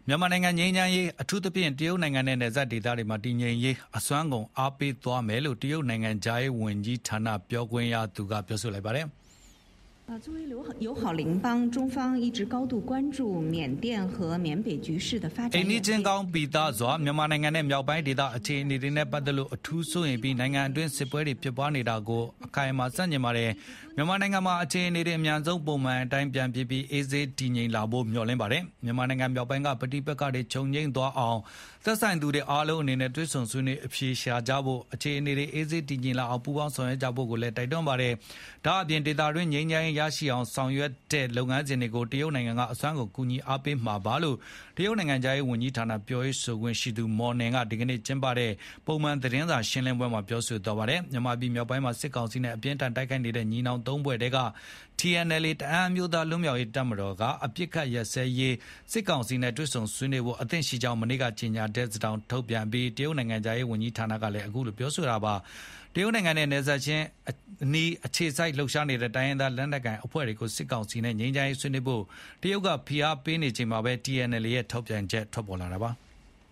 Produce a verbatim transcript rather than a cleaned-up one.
မြန်မာနိုင်ငံငြိမ်းချမ်းရေးအထူးသဖြင့်တရုတ်နိုင်ငံနဲ့နယ်စပ်ဒေသတွေမှာတည်ငြိမ်ရေးအစွမ်းကုန်အားပေးသွားမယ်လို့တရုတ်နိုင်ငံသားရေးဝန်ကြီးဌာနပြောခွင့်ရသူကပြောဆိုလိုက်ပါတယ်。 啊，作为友好友好邻邦，中方一直高度关注缅甸和缅北局势的发展。 အိန္ဒိချင်းကောင်းပီသားစွာမြန်မာနိုင်ငံနဲ့မြောက်ပိုင်းဒေသအခြေအနေတွေနဲ့ပတ်သက်လို့အထူးစိုးရင်ပြီးနိုင်ငံအတွင်းစစ်ပွဲတွေဖြစ်ပွားနေတာကိုအခိုင်အမာစန့်ကျင်ပါတယ်။မြန်မာနိုင်ငံမှာအခြေအနေတွေအများဆုံးပုံမှန်အတိုင်းပြန်ဖြစ်ပြီးအေးဆေးတည်ငြိမ်လာဖို့မျှော်လင့်ပါတယ်။မြန်မာနိုင်ငံမြောက်ပိုင်းကပဋိပက္ခတွေခြုံငိမ့်သွားအောင်သက်ဆိုင်သူတွေအားလုံးအနေနဲ့တွဲဆုံဆွေးနွေးအဖြေရှာကြဖို့အခြေအနေတွေအေးဆေးတည်ငြိမ်လာအောင်ပူးပေါင်းဆောင်ရွက်ကြဖို့ကိုလည်းတိုက်တွန်းပါတယ်။ဒါအပြင်ဒေသတွင်းငြိမ်းချမ်းရေးရရှိအောင်ဆောင်ရွက်တဲ့လုပ်ငန်းစဉ်တွေကိုတရုတ်နိုင်ငံကအစွမ်းကုန်ကူညီအားပေးမှာပါလို့တရုတ်နိုင်ငံသားရေးဝန်ကြီးဌာနပြောရေးဆိုခွင့်ရှိသူမော်နင်ကဒီကနေ့ကျင်းပတဲ့ပုံမှန်သတင်းစာရှင်းလင်းပွဲမှာပြောဆိုသွားပါတယ်။မြန်မာပြည်မြောက်ပိုင်းမှာစစ်ကောင်စီနဲ့အပြင်းထန်တိုက်ခိုက်နေတဲ့ညီနောင်သုံးဘွဲ့တဲက T N L A တအန်းအမျိုးသားလွတ်မြောက်ရေးတပ်မတော်ကအပြစ်ခတ်ရက်စဲရေးစစ်ကောင်စီနဲ့တွဲဆုံဆွေးနွေးဖို့အသင့်ရှိကြောင်းမနေ့ကကြေညာတဲ့စတောင်ထုတ်ပြန်ပြီးတရုတ်နိုင်ငံသားရေးဝန်ကြီးဌာနကလည်းအခုလိုပြောဆိုတာပါ။တရုတ်နိုင်ငံနဲ့နယ်စပ်ချင်းအနီးအခြေစိုက်လှုပ်ရှားနေတဲ့တိုင်းရင်းသားလက်နက်ကိုင်အဖွဲ့တွေကိုစစ်ကောင်စီနဲ့ငြိမ်းချမ်းရေးဆွေးနွေးဖို့တရုတ်ကဖိအားပေးနေချိန်မှာပဲ T N L A ရဲ့ထုတ်ပြန်ချက်ထွက်ပေါ်လာတာပါ။